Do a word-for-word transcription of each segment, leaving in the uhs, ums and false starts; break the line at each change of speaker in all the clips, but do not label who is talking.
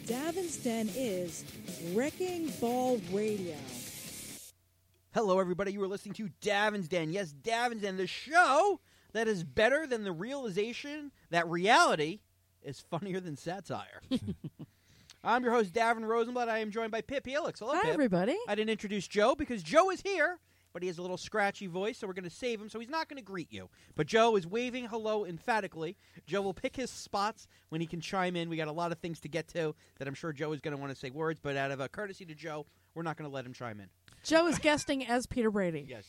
Davin's Den is Wrecking Ball Radio.
Hello, everybody. You are listening to Davin's Den. Yes, Davin's Den, the show that is better than the realization that reality is funnier than satire. I'm your host, Davin Rosenblatt. I am joined by Pip Helix. Hello,
Hi,
Pip.
everybody.
I didn't introduce Joe because Joe is here, but he has a little scratchy voice, so we're going to save him, so he's not going to greet you. But Joe is waving hello emphatically. Joe will pick his spots when he can chime in. We got a lot of things to get to that I'm sure Joe is going to want to say words, but out of a courtesy to Joe, we're not going to let him chime in.
Joe is guesting as Peter Brady.
Yes.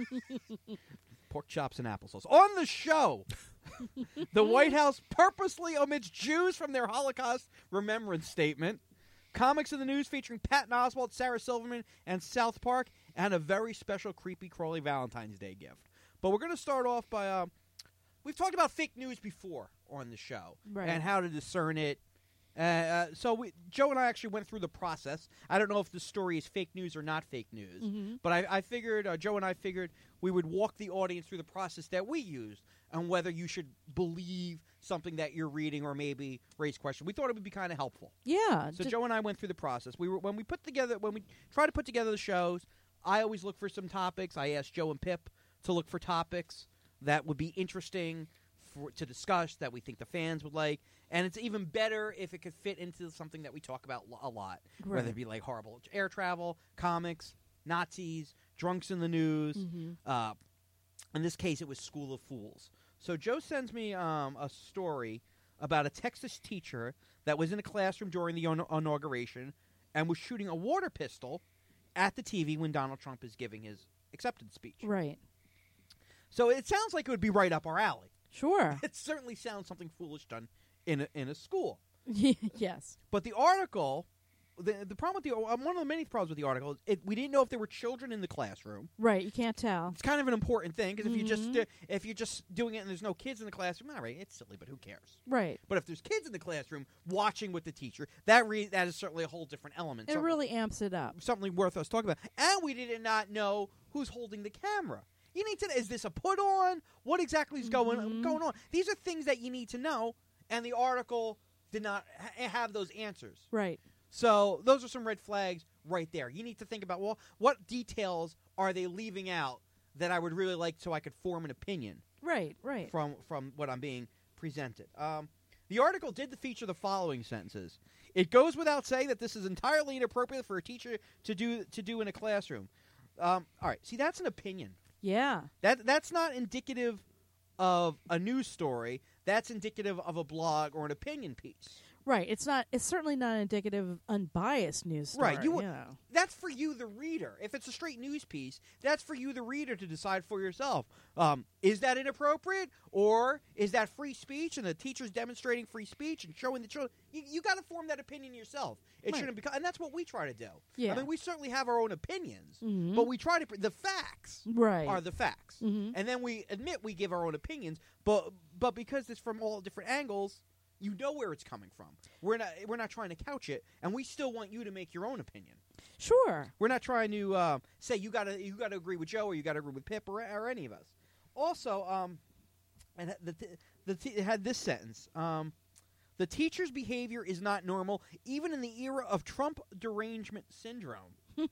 Pork chops and applesauce. On the show, the White House purposely omits Jews from their Holocaust remembrance statement. Comics in the news featuring Patton Oswalt, Sarah Silverman, and South Park, and a very special creepy crawly Valentine's Day gift. But we're going to start off by, uh, we've talked about fake news before on the show,
Right.
and how to discern it. Uh, uh, so we, Joe and I actually went through the process. I don't know if the story is fake news or not fake news,
Mm-hmm.
but I, I figured, uh, Joe and I figured we would walk the audience through the process that we used on whether you should believe something that you're reading or maybe raise questions. We thought it would be kind of helpful.
Yeah.
So
ju-
Joe and I went through the process. We were when we put together when we try to put together the shows. I always look for some topics. I asked Joe and Pip to look for topics that would be interesting for, to discuss, that we think the fans would like. And it's even better if it could fit into something that we talk about lo- a lot,
Right.
whether it be like horrible air travel, comics, Nazis, drunks in the news.
Mhm.
Uh, in this case, it was School of Fools. So Joe sends me um, a story about a Texas teacher that was in a classroom during the un- inauguration and was shooting a water pistol at the T V when Donald Trump is giving his acceptance speech.
Right.
So it sounds like it would be right up our alley.
Sure.
It certainly sounds something foolish done in a, in a school.
Yes.
But the article, the the problem with the um, one of the many problems with the article is it, we didn't know if there were children in the classroom.
Right. You can't tell.
It's kind of an important thing because if you just
Mhm.
uh, if you're just doing it and there's no kids in the classroom, all right, it's silly, but who cares?
Right.
But if there's kids in the classroom watching with the teacher, that re- that is certainly a whole different element.
It
Something-
really amps it up.
something worth us talking about. And we did not know who's holding the camera. You need to. Is this a put on? What exactly is going
Mhm.
going on? These are things that you need to know. And the article did not ha- have those answers.
Right.
So those are some red flags right there. You need to think about, well, what details are they leaving out that I would really like so I could form an opinion
Right. Right.
from from what I'm being presented. Um, the article did feature the following sentences. It goes without saying that this is entirely inappropriate for a teacher to do to do in a classroom. Um, all right, see, that's an opinion.
Yeah.
That that's not indicative of a news story. That's indicative of a blog or an opinion piece.
Right. It's not. It's certainly not indicative of unbiased news story.
Right, you would-
know.
That's for you, the reader. If it's a straight news piece, that's for you, the reader, to decide for yourself. Um, is that inappropriate, or is that free speech, and the teacher's demonstrating free speech and showing the children? You, you got to form that opinion yourself. It
Right.
shouldn't be, and that's what we try to do.
Yeah.
I mean, we certainly have our own opinions,
Mhm.
but we try to. The facts
Right.
are the facts,
Mhm.
and then we admit we give our own opinions. But but because it's from all different angles, you know where it's coming from. We're not we're not trying to couch it, and we still want you to make your own opinion.
Sure.
We're not trying to uh, say you gotta you gotta agree with Joe or you gotta agree with Pip or, or any of us. Also, um, and the t- the t- it had this sentence: um, the teacher's behavior is not normal, even in the era of Trump derangement syndrome.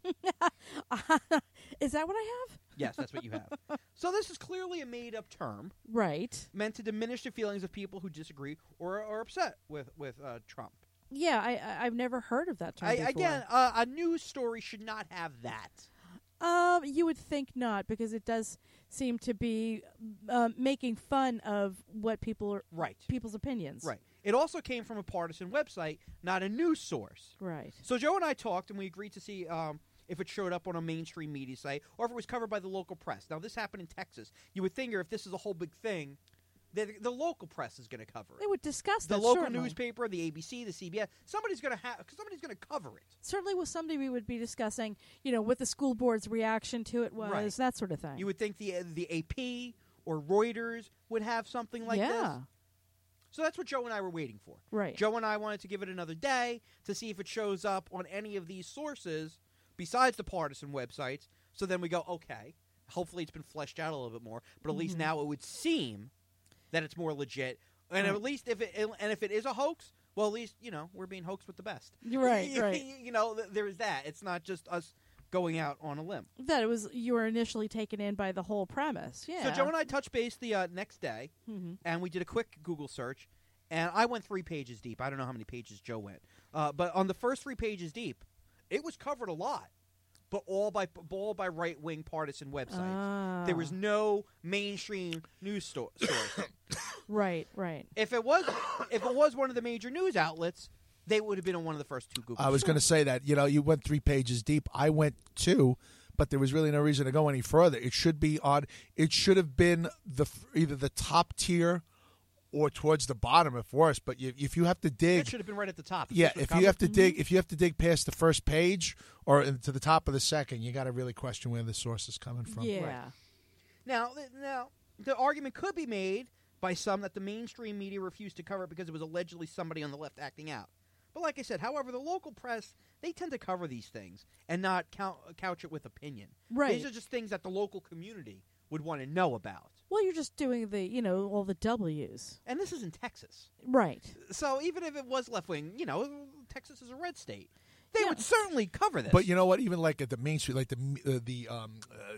Is that what I have?
Yes, that's what you have. So this is clearly a made-up term
Right.
meant to diminish the feelings of people who disagree or are upset with with uh, Trump.
Yeah. I, I I've never heard of that term
I,
before.
again, uh, a news story should not have that.
Um, you would think not, because it does seem to be um, making fun of what people are,
Right.
people's opinions.
Right. It also came from a partisan website, not a news source.
Right.
So Joe and I talked, and we agreed to see um, if it showed up on a mainstream media site or if it was covered by the local press. Now, this happened in Texas. You would figure if this is a whole big thing, the, the local press is going to cover
They
it.
would discuss
The
that.
local
certainly.
newspaper, the A B C, the C B S, somebody's going to have somebody's going to cover it.
Certainly, with somebody we would be discussing, you know, what the school board's reaction to it was,
Right.
that sort of thing.
You would think the uh, the A P or Reuters would have something like
yeah.
this. So that's what Joe and I were waiting for.
Right.
Joe and I wanted to give it another day to see if it shows up on any of these sources besides the partisan websites. So then we go, okay, hopefully it's been fleshed out a little bit more, but at least
Mhm.
now it would seem that it's more legit. And
Right.
at least if it and if it is a hoax, well, at least, you know, we're being hoaxed with the best.
Right,
you,
right.
You know, th- there is that. It's not just us going out on a limb.
That it was you were initially taken in by the whole premise. Yeah.
So Joe and I touched base the uh, next day,
mm-hmm.
and we did a quick Google search, and I went three pages deep. I don't know how many pages Joe went. Uh, but on the first three pages deep, it was covered a lot, but all by all by right-wing partisan websites.
Ah.
There was no mainstream news sto- source.
Right, right.
If it was if it was one of the major news outlets, they would have been on one of the first two Google.
I was going to say that. You know, you went three pages deep. I went two, but there was really no reason to go any further. It should be on. It should have been the either the top tier or towards the bottom, if worse. But you, if you have to dig,
it should have been right at the top.
Yeah, if you have to
mm-hmm.
dig, if you have to dig past the first page or to the top of the second, you got to really question where the source is coming from.
Yeah.
Right. Now, th- now the argument could be made by some that the mainstream media refused to cover it because it was allegedly somebody on the left acting out. But like I said, however, the local press, they tend to cover these things and not count, couch it with opinion.
Right.
These are just things that the local community would want to know about.
Well, you're just doing the, you know, all the W's.
And this is in Texas.
Right.
So even if it was left-wing, you know, Texas is a red state. They
Yeah.
would certainly cover this.
But you know what? Even like at the main street, like the uh, the um, uh,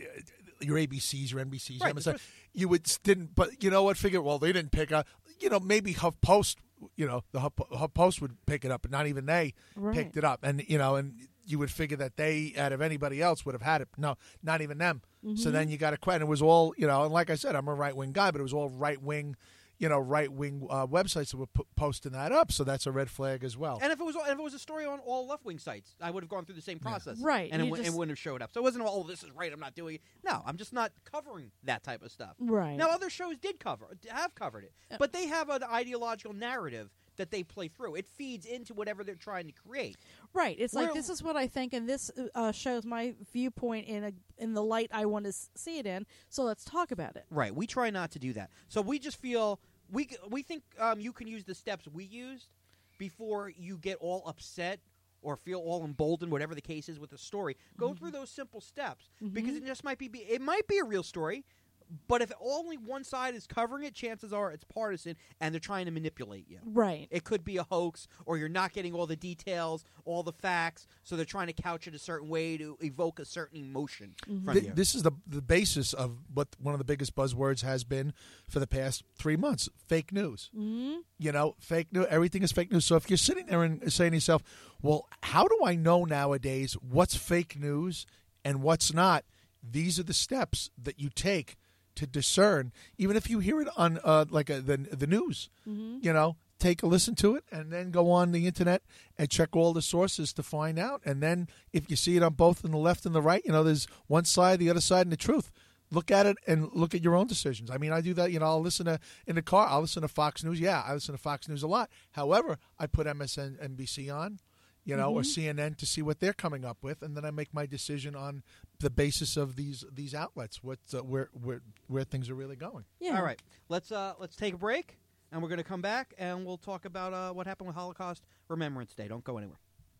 your A B Cs, your N B Cs,
Right,
M S
this
N, you would didn't. But you know what? Figure well, they didn't pick up. You know, maybe HuffPost. You know, the Huff, HuffPost would pick it up, but not even they
Right.
picked it up. And you know, and you would figure that they, out of anybody else, would have had it. No, not even them.
Mm-hmm.
So then you got to question. It was all, you know, and like I said, I'm a right wing guy, but it was all right wing, you know, right wing uh, websites that were p- posting that up. So that's a red flag as well.
And if it was if it was a story on all left-wing sites, I would have gone through the same process.
Right,
And it,
you
w-
just-
it wouldn't have showed up. So it wasn't, oh, this is right, I'm not doing it. No, I'm just not covering that type of stuff.
Right.
Now, other shows did cover, have covered it.
Uh,
But they have an ideological narrative that they play through. It feeds into whatever they're trying to create.
Right. It's like
We're-
this is what I think, and this uh, shows my viewpoint in a in the light I want to s- see it in. So let's talk about it.
Right. We try not to do that. So we just feel, we, we think um, you can use the steps we used before you get all upset or feel all emboldened, whatever the case is with a story. Go
Mm-hmm.
through those simple steps because it just might be, it might be a real story, but if only one side is covering it, chances are it's partisan and they're trying to manipulate you.
Right.
It could be a hoax, or you're not getting all the details, all the facts, so they're trying to couch it a certain way to evoke a certain emotion from
Th-
you.
this is the the basis of what one of the biggest buzzwords has been for the past three months: fake news.
Mm-hmm.
You know, fake news. Everything is fake news. So if you're sitting there and saying to yourself, "Well, how do I know nowadays what's fake news and what's not?" These are the steps that you take to discern. Even if you hear it on uh, like a, the the news,
Mm-hmm.
you know, take a listen to it and then go on the internet and check all the sources to find out. And then if you see it on both in the left and the right, you know, there's one side, the other side, and the truth. Look at it and look at your own decisions. I mean, I do that. You know, I'll listen to in the car. I'll listen to Fox News. Yeah, I listen to Fox News a lot. However, I put M S N N B C on, you know, or C N N to see what they're coming up with, and then I make my decision on the basis of these these outlets, what uh, where where where things are really going.
Yeah.
All right, let's uh, let's take a break, and we're going to come back, and we'll talk about uh, what happened with Holocaust Remembrance Day. Don't go anywhere.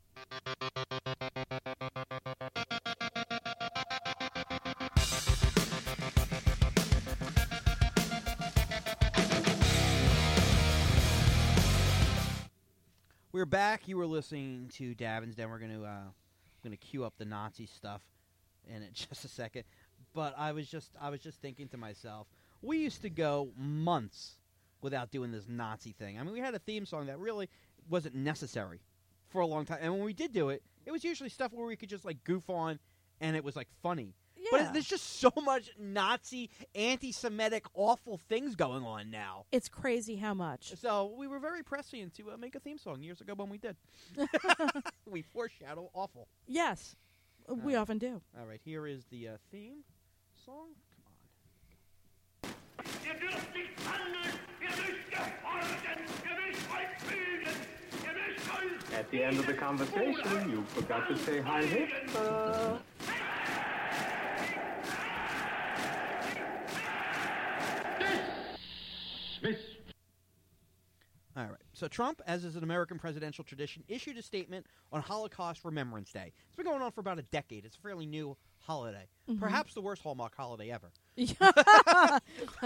We're back. You were listening to Davin's Den. We're going to uh, going to cue up the Nazi stuff in it just a second. But I was just I was just thinking to myself, we used to go months without doing this Nazi thing. I mean, we had a theme song that really wasn't necessary for a long time. And when we did do it, it was usually stuff where we could just like goof on and it was like funny. But
Yeah.
there's just so much Nazi, anti-Semitic, awful things going on now.
It's crazy how much.
So we were very prescient to uh, make a theme song years ago when we did. We foreshadow awful.
Yes. We
Uh,
often do.
All right, here is the uh, theme song. Come on.
Ihr dürft nicht handeln, ihr müsst gehorchen, ihr müsst euch fühlen, ihr müsst euch...
At the end of the conversation, you forgot to say hi, Hitler.
All right. So Trump, as is an American presidential tradition, issued a statement on Holocaust Remembrance Day. It's been going on for about a decade. It's a fairly new holiday.
Mm-hmm.
Perhaps the worst Hallmark holiday ever.
the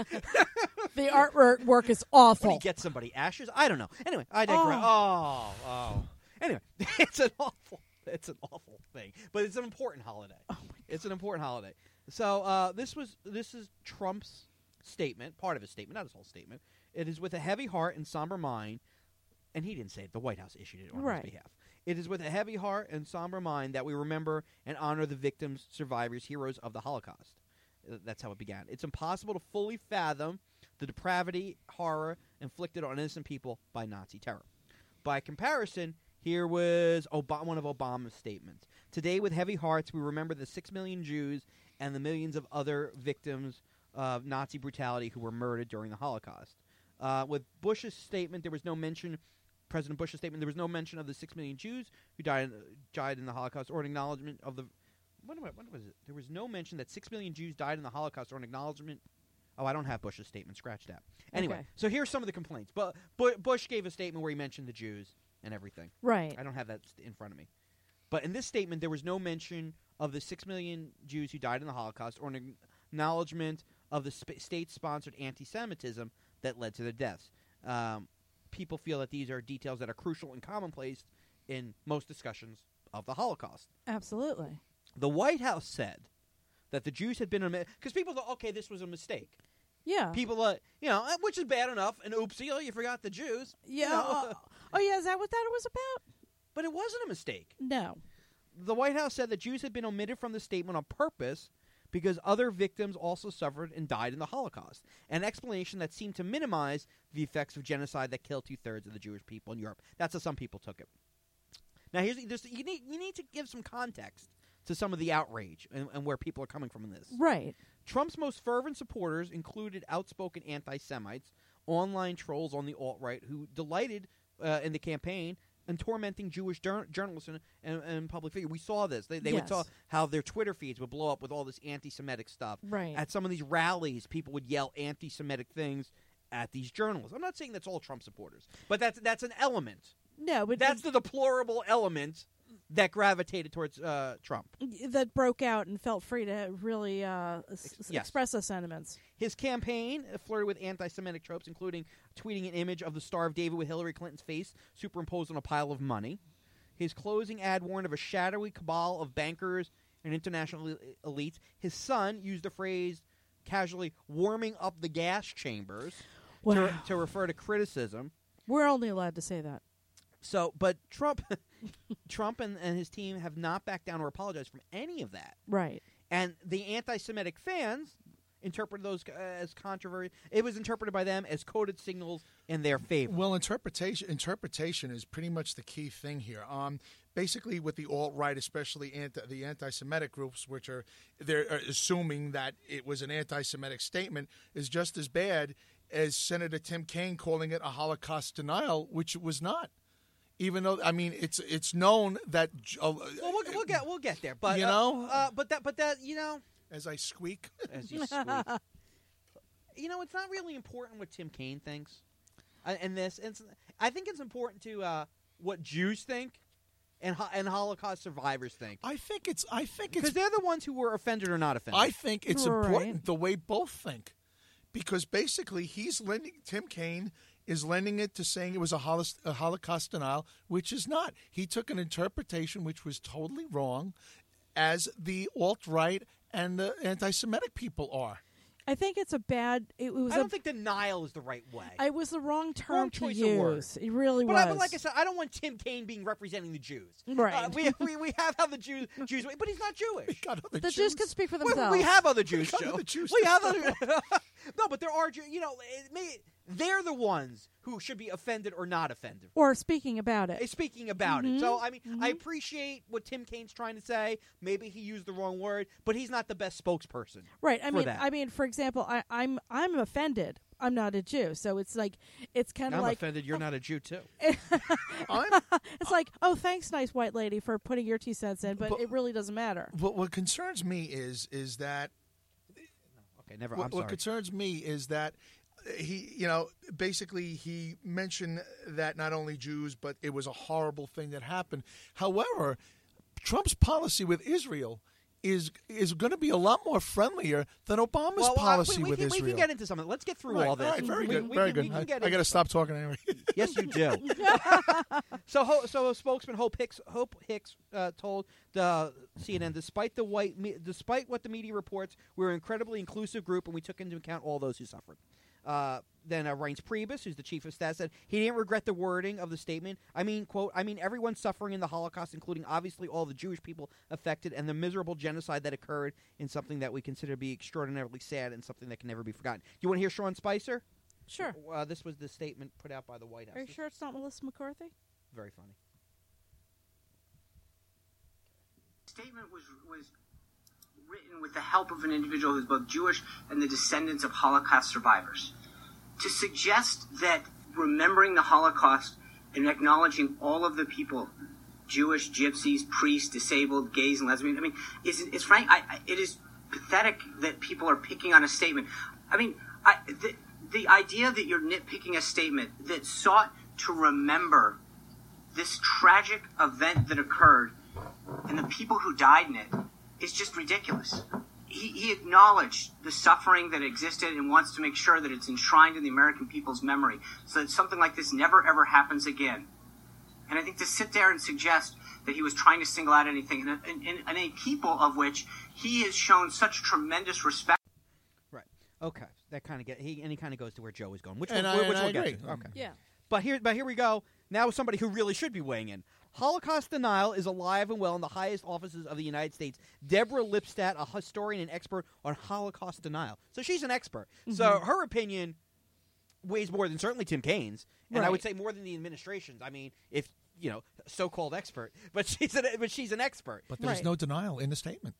artwork work is
When
awful.
you get somebody ashes, I don't know. Anyway, I digress. Oh, oh. Anyway, it's an awful, it's an awful thing, but it's an important holiday.
Oh my God.
It's an important holiday. So uh, this was this is Trump's statement, part of his statement, not his whole statement. It is with a heavy heart and somber mind, and he didn't say it. The White House issued it on
Right.
his behalf. It is with a heavy heart and somber mind that we remember and honor the victims, survivors, heroes of the Holocaust. Uh, That's how it began. It's impossible to fully fathom the depravity, horror inflicted on innocent people by Nazi terror. By comparison, here was Ob- one of Obama's statements. Today, with heavy hearts, we remember the six million Jews and the millions of other victims of Nazi brutality who were murdered during the Holocaust. Uh, with Bush's statement, there was no mention, President Bush's statement, there was no mention of the six million Jews who died, died in the Holocaust or an acknowledgement of the... What, what, what was it? There was no mention that six million Jews died in the Holocaust or an acknowledgement... Oh, I don't have Bush's statement. Scratch that. Anyway,
Okay.
so here's some of the complaints. But Bu- Bush gave a statement where he mentioned the Jews and everything.
Right.
I don't have that st- in front of me. But in this statement, there was no mention of the six million Jews who died in the Holocaust or an acknowledgement of the sp- state-sponsored anti-Semitism that led to their deaths. Um, people feel that these are details that are crucial and commonplace in most discussions of the Holocaust.
Absolutely.
The White House said that the Jews had been a because people thought, okay, this was a mistake.
Yeah.
People, uh, you know, uh, which is bad enough. An oopsie, oh, you forgot the Jews.
yeah.
You know,
oh, oh, yeah. Is that what that was about?
but it wasn't a mistake.
No.
The White House said that Jews had been omitted from the statement on purpose because other victims also suffered and died in the Holocaust. An explanation that seemed to minimize the effects of genocide that killed two-thirds of the Jewish people in Europe. That's how some people took it. Now, here's this, you need you need to give some context to some of the outrage and, and where people are coming from in this.
Right.
Trump's most fervent supporters included outspoken anti-Semites, online trolls on the alt-right who delighted uh, in the campaign and tormenting Jewish jour- journalists and, and, and public figures. We saw this. They, they would
Yes.
talk how their Twitter feeds would blow up with all this anti-Semitic stuff.
Right.
At some of these rallies, people would yell anti-Semitic things at these journalists. I'm not saying that's all Trump supporters, but that's that's an element.
No, but
That's the deplorable element that gravitated towards uh, Trump.
that broke out and felt free to really uh, s-
yes.
express those sentiments.
His campaign flirted with anti-Semitic tropes, including tweeting an image of the Star of David with Hillary Clinton's face superimposed on a pile of money. His closing ad warned of a shadowy cabal of bankers and international el- elites. His son used the phrase casually warming up the gas chambers
Wow.
to, to refer to criticism.
We're only allowed to say that.
So, but Trump, Trump and, and his team have not backed down or apologized from any of that.
Right.
And the anti-Semitic fans interpreted those uh, as controversy. It was interpreted by them as coded signals in their favor.
Well, interpretation interpretation is pretty much the key thing here. Um, basically, with the alt right, especially anti, the anti-Semitic groups, which are they're uh, assuming that it was an anti-Semitic statement, is just as bad as Senator Tim Kaine calling it a Holocaust denial, which it was not. Even though, I mean, it's it's known that uh,
well, we'll, we'll get we'll get there, but
You
uh,
know?
uh, but that but that you know,
as I squeak.
as you squeak, you know, it's not really important what Tim Kaine thinks, uh, and this. It's, I think it's important to uh, what Jews think, and ho- and Holocaust survivors think,
I think it's I think
because
it's
they're the ones who were offended or not offended.
I think it's
Right.
important the way both think, because basically he's lending Tim Kaine is lending it to saying it was a, holo- a Holocaust denial, which is not. He took an interpretation which was totally wrong, as the alt right and the anti-Semitic people are.
I think it's a bad. It was.
I
a,
don't think denial is the right way.
It was the wrong term
Wrong
to
choice of word.
use. It really
But,
was.
I, but like I said, I don't want Tim Kaine being representing the Jews.
Right.
Uh, we, we we have how the Jews Jews, but he's not Jewish.
God, other
the Jews can speak for
We,
themselves.
we have other Jews,
got
Joe.
other Jews
We
to
have other. No, but there are Jew- you know it may, they're the ones who should be offended or not offended.
or speaking about it.
Uh, Speaking about
Mhm,
it, so I mean, I
mhm.
appreciate what Tim Kaine's trying to say. Maybe he used the wrong word, but he's not the best spokesperson.
Right. I
for
mean,
that.
I mean, for example, I, I'm I'm offended. I'm not a Jew, so it's like it's kind
I'm
of like
offended. You're not a Jew too.
I'm,
it's like, oh, thanks, nice white lady, for putting your two cents in, but,
But-
it really doesn't matter.
what, what concerns me is is that
Okay, never.
what,
I'm
what
sorry.
concerns me is that he, you know, basically he mentioned that not only Jews, but it was a horrible thing that happened. However, Trump's policy with Israel is is going to be a lot more friendlier than Obama's
well,
policy
uh, we, we
with
can,
Israel.
We can get into something. Let's get through
Right,
all this.
All right, very
we,
good.
we
very
can,
good.
We can
I,
get
I got to
into
stop talking anyway.
Yes, you do. so, Ho- so spokesman Hope Hicks, Hope Hicks uh, told the C N N, despite the white, me- despite what the media reports, we're an incredibly inclusive group, and we took into account all those who suffered. Uh, then uh, Reince Priebus, who's the chief of staff, said he didn't regret the wording of the statement. I mean, quote, I mean, everyone suffering in the Holocaust, including obviously all the Jewish people affected, and the miserable genocide that occurred in something that we consider to be extraordinarily sad and something that can never be forgotten. Do you want to hear Sean Spicer?
Sure.
Uh, this was the statement put out by the White House.
Are you sure it's not Melissa McCarthy?
Very funny.
Statement was was written with the help of an individual who's both Jewish and the descendants of Holocaust survivors. To suggest that remembering the Holocaust and acknowledging all of the people, Jewish, gypsies, priests, disabled, gays, and lesbians, I mean, it's, it's frank, I, I, it is pathetic that people are picking on a statement. I mean, I, the, the idea that you're nitpicking a statement that sought to remember this tragic event that occurred and the people who died in it is just ridiculous. He, he acknowledged the suffering that existed and wants to make sure that it's enshrined in the American people's memory so that something like this never, ever happens again. And I think to sit there and suggest that he was trying to single out anything, and, and, and a people of which he has shown such tremendous respect.
Right. Okay. That kind of get he and he kind of goes to where Joe is going, which
And
we'll,
I-
which
and
we'll
I
get
agree.
to. Okay.
Yeah.
But here, but here we go. Now somebody who really should be weighing in. Holocaust denial is alive and well in the highest offices of the United States. Deborah Lipstadt, a historian and expert on Holocaust denial. So she's an expert.
Mm-hmm.
So her opinion weighs more than certainly Tim Kaine's, and I would
Right.
say more than the administration's. I mean, if you know, so-called expert, but she's an but she's an expert.
But there's
Right.
no denial in the statement.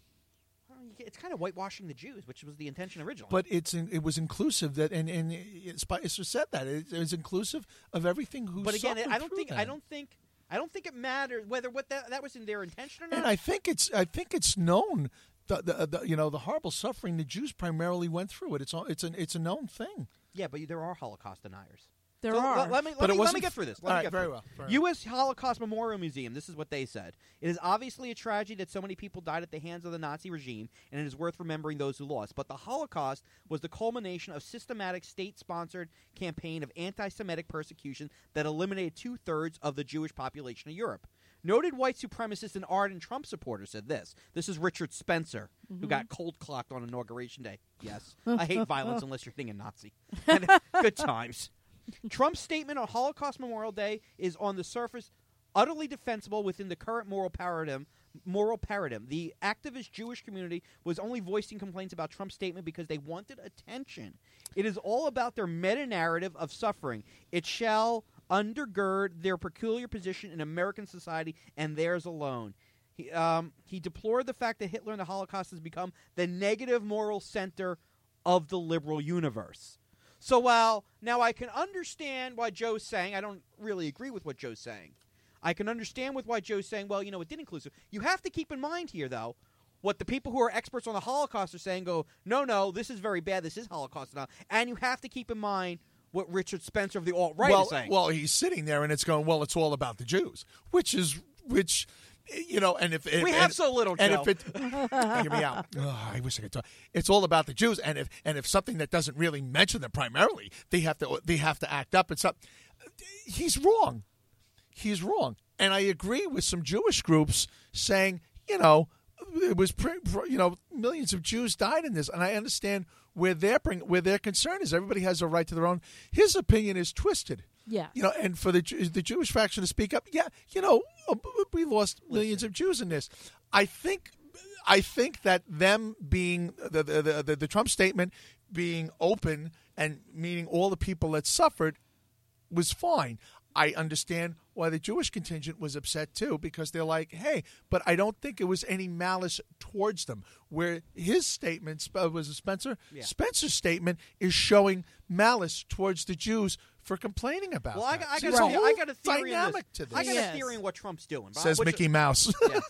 Well, you get- It's kind of whitewashing the Jews, which was the intention originally.
But it's in, it was inclusive that, and and it, Spicer said that it, it was inclusive of everything. Who
But again,
suffered
I don't
through
think
that.
I don't think I don't think it matters whether what that that was in their intention or not.
And I think it's I think it's known the, the, the you know the horrible suffering the Jews primarily went through it. It's all, it's an it's a known thing.
yeah, but there are Holocaust deniers.
There
So,
are.
Let, let me
But
let
it
me, let me
wasn't-
get through this. Let
all
me
right,
get
very
through
well,
it.
very
U S Holocaust Memorial Museum. This is what they said. It is obviously a tragedy that so many people died at the hands of the Nazi regime, and it is worth remembering those who lost. But the Holocaust was the culmination of systematic state-sponsored campaign of anti-Semitic persecution that eliminated two-thirds of the Jewish population of Europe. Noted white supremacist and ardent Trump supporter said this. This is Richard Spencer, who got cold-clocked on Inauguration Day. Yes, I hate violence unless you're hitting a Nazi. And good times. Trump's statement on Holocaust Memorial Day is on the surface utterly defensible within the current moral paradigm. Moral paradigm. The activist Jewish community was only voicing complaints about Trump's statement because they wanted attention. It is all about their meta-narrative of suffering. It shall undergird their peculiar position in American society and theirs alone. He, um, he deplored the fact that Hitler and the Holocaust has become the negative moral center of the liberal universe. So while now I can understand why Joe's saying, I don't really agree with what Joe's saying. I can understand with why Joe's saying, well, you know, it did inclusive. You have to keep in mind here, though, what the people who are experts on the Holocaust are saying. Go, no, no, this is very bad. This is Holocaust now, and you have to keep in mind what Richard Spencer of the alt-right
well,
is saying.
well, he's sitting there and it's going, well, it's all about the Jews, which is which. You know, and if, if
we
and,
have so little,
and
Joe.
if it, hear me out. Oh, I wish I could talk. It's all about the Jews, and if and if something that doesn't really mention them primarily, they have to they have to act up. It's up. He's wrong. He's wrong, and I agree with some Jewish groups saying, you know, it was pre, you know millions of Jews died in this, and I understand where their bring where their concern is. Everybody has a right to their own. His opinion is twisted.
Yeah.
You know, and for the the Jewish faction to speak up, yeah, you know, we lost millions of Jews in this. I think, I think that them being the the, the the Trump statement being open and meaning all the people that suffered was fine. I understand why the Jewish contingent was upset too, because they're like, hey, but I don't think it was any malice towards them. Where his statement was Spencer,
Yeah.
Spencer's statement is showing malice towards the Jews for complaining about.
well, I,
that.
I,
See,
got
there's
a,
whole
I got a theory in
dynamic
this.
to this.
I got
Yes.
a theory in what Trump's doing.
Says
Which-
Mickey Mouse.
Yeah.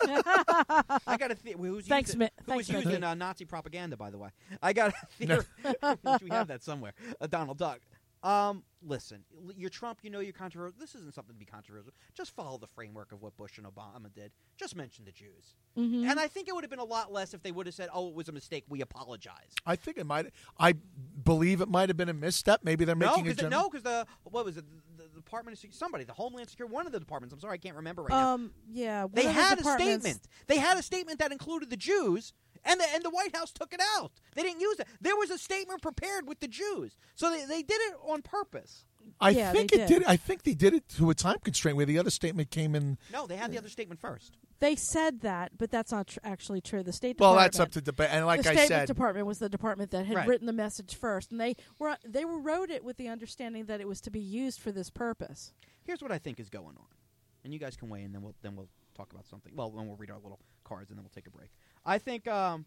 I got a theory. Who's
Thanks,
using,
Mi-
who was
thanks,
using
Mickey.
uh, Nazi propaganda, by the way. I got a theory. Which we have that somewhere. Uh, Donald Duck. Um, listen, l- you're Trump. You know you're controversial. This isn't something to be controversial. Just follow the framework of what Bush and Obama did. Just mention the Jews.
Mm-hmm.
And I think it would have been a lot less if they would have said, "Oh, it was a mistake. We apologize."
I think it might. I believe it might have been a misstep. Maybe they're
No,
making a
because
general.
no, because the what was it? The, the Department of Sec- somebody, the Homeland Security, one of the departments. I'm sorry, I can't remember right now.
Um, yeah. one
They
of the
had a
departments-
statement. They had a statement that included the Jews, and the and the White House took it out. They didn't use it. There was a statement prepared with the Jews, so they, they did it on purpose.
I
Yeah,
think
they
it
did.
did. I think they did it to a time constraint where the other statement came in.
No, they had the other statement first.
They said that, but that's not tr- actually true. The State
Well,
Department.
that's up to debate. And like
the
I
State
said,
Department was the department that had
Right.
written the message first, and they were they were wrote it with the understanding that it was to be used for this purpose.
Here's what I think is going on, and you guys can weigh in. Then we'll then we'll talk about something. Well, then we'll read our little cards, and then we'll take a break. I think um,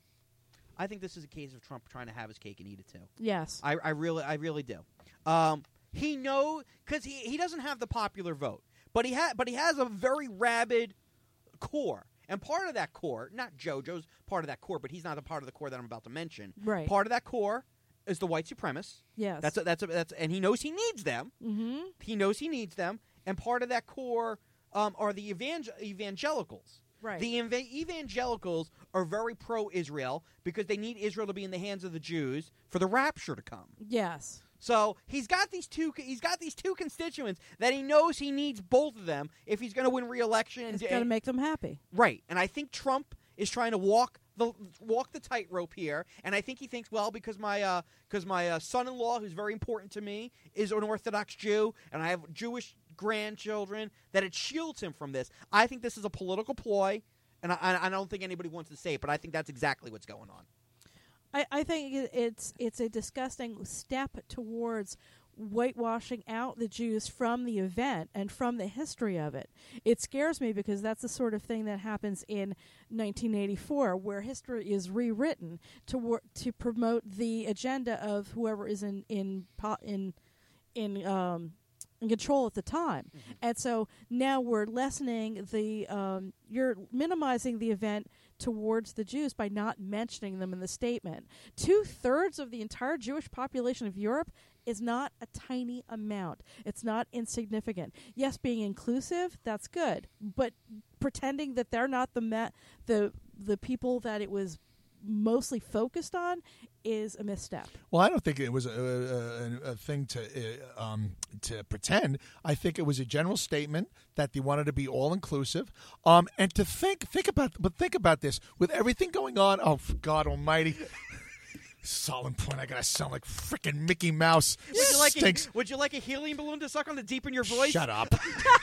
I think this is a case of Trump trying to have his cake and eat it too.
Yes.
I, I really, I really do. Um, he know because he, he doesn't have the popular vote, but he ha- but he has a very rabid core, and part of that core, not JoJo's part of that core, but he's not a part of the core that I'm about to mention.
Right.
Part of that core is the white supremacists.
Yes.
That's a, that's a, that's and he knows he needs them.
Mm-hmm.
He knows he needs them, and part of that core um, are the evangel- evangelicals.
Right.
The eva- evangelicals are very pro-Israel because they need Israel to be in the hands of the Jews for the rapture to come.
Yes.
So he's got these two. He's got these two constituents that he knows he needs both of them if he's going to win re-election. And
It's got to make them happy.
right. And I think Trump is trying to walk the walk the tightrope here. And I think he thinks, well, because my because uh, my uh, son-in-law, who's very important to me, is an Orthodox Jew, and I have Jewish grandchildren, that it shields him from this. I think this is a political ploy, and I, I don't think anybody wants to say it, but I think that's exactly what's going on.
I, I think it- it's it's a disgusting step towards whitewashing out the Jews from the event and from the history of it. It scares me because that's the sort of thing that happens in nineteen eighty-four, where history is rewritten to wor- to promote the agenda of whoever is in in po- in in um, in control at the time.
Mm-hmm.
And so now we're lessening the um, you're minimizing the event towards the Jews by not mentioning them in the statement. Two-thirds of the entire Jewish population of Europe is not a tiny amount. It's not insignificant. Yes, being inclusive, that's good, but pretending that they're not the ma- the the people that it was mostly focused on is a misstep.
well, I don't think it was a, a, a thing to uh, um, to pretend. I think it was a general statement that they wanted to be all inclusive, um, and to think think about. But think about this with everything going on. Oh, for God Almighty! Solid point. I gotta sound like freaking Mickey Mouse.
Would you like
Stinks.
a, would you like a helium balloon to suck on to deepen your voice?
Shut up.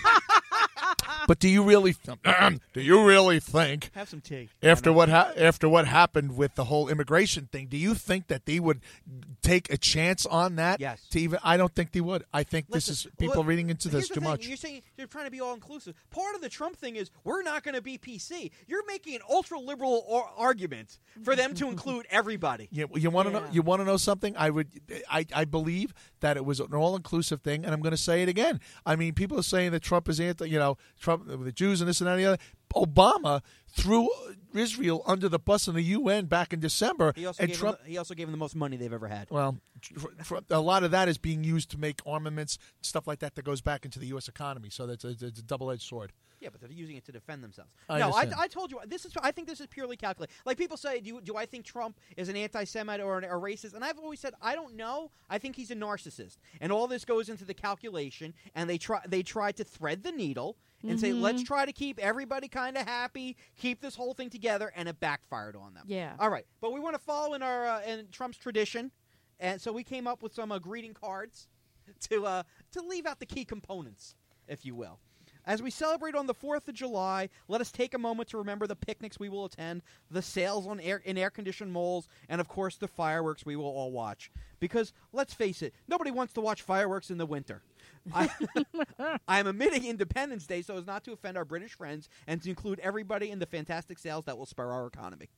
But do you really do you really think
Have some tea.
after what ha- after what happened with the whole immigration thing, do you think that they would take a chance on that?
Yes.
To even, I don't think they would. I think
Listen,
this is people
well,
reading into this
here's the
too
thing.
much.
You're saying you're trying to be all inclusive. Part of the Trump thing is we're not going to be P C. You're making an ultra liberal or- argument for them to include everybody.
You, you want to know?
Yeah.
You want to know something? I would. I, I believe that it was an all-inclusive thing, and I'm going to say it again. I mean, people are saying that Trump is anti. You know, Trump, the Jews, and this and that and the other. Obama threw Israel under the bus in the U N back in December,
He also
and
gave
Trump.
them the, he also gave them the most money they've ever had.
Well, for, for, a lot of that is being used to make armaments, stuff like that, that goes back into the U S economy. So that's a, it's a double-edged sword.
Yeah, but they're using it to defend themselves.
I
no, I,
understand.
I told you this is. I think this is purely calculated. Like people say, do you, do I think Trump is an anti-Semite or an, a racist? And I've always said I don't know. I think he's a narcissist, and all this goes into the calculation. And they try they try to thread the needle and say, let's try to keep everybody kind of happy, keep this whole thing together, and it backfired on them.
Yeah.
All right, but we want to follow in our uh, in Trump's tradition, and so we came up with some uh, greeting cards to uh, to leave out the key components, if you will. As we celebrate on the fourth of July, let us take a moment to remember the picnics we will attend, the sales on air, in air-conditioned malls, and, of course, the fireworks we will all watch. Because, let's face it, nobody wants to watch fireworks in the winter. I, I am omitting Independence Day so as not to offend our British friends and to include everybody in the fantastic sales that will spur our economy.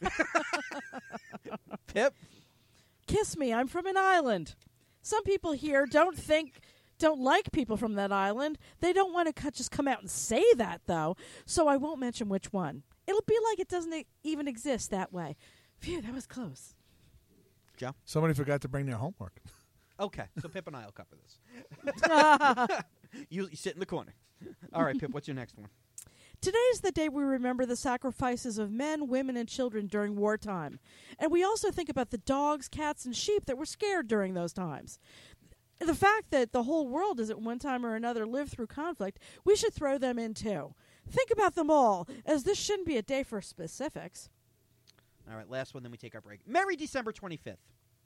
Pip?
Kiss me, I'm from an island. Some people here don't think, don't like people from that island. They don't want to co- just come out and say that, though, so I won't mention which one. It'll be like it doesn't e- even exist that way. Phew, that was close.
Joe?
Somebody forgot to bring their homework.
Okay, so Pip and I will cover this. you, you sit in the corner. All right, Pip, what's your next one?
Today is the day we remember the sacrifices of men, women, and children during wartime. And we also think about the dogs, cats, and sheep that were scared during those times. The fact that the whole world has at one time or another lived through conflict, we should throw them in too. Think about them all, as this shouldn't be a day for specifics.
All right, last one, then we take our break. Merry December twenty-fifth.